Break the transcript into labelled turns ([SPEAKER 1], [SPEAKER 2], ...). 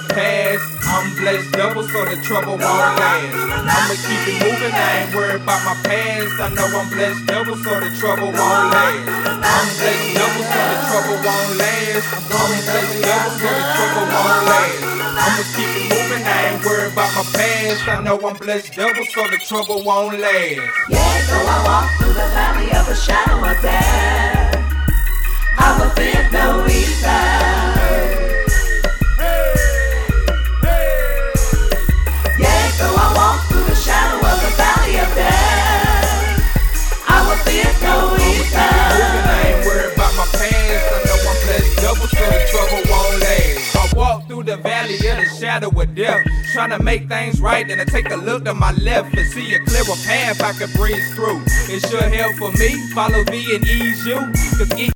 [SPEAKER 1] the past. I'm blessed double so the trouble won't last. I'ma keep it moving, I ain't worried about my past. I know I'm blessed double so the trouble won't last. I'm blessed double so the trouble won't last. I'm blessed double so the trouble won't last. I'ma keep it moving, I ain't worried about my past. I know I'm blessed double so the trouble won't last.
[SPEAKER 2] Yeah, so I walk through the valley of the shadow of death. I will fear no evil. Yeah, so I walk through the shadow of the valley of death. I will fear no evil.
[SPEAKER 1] I ain't worried about my past. I know I'm blessed double so the trouble won't last. I walk through the valley of the shadow of death, trying to make things right, and I take a look to my left and see a clearer path I can breeze through. It should help for me, follow me and ease you, 'cause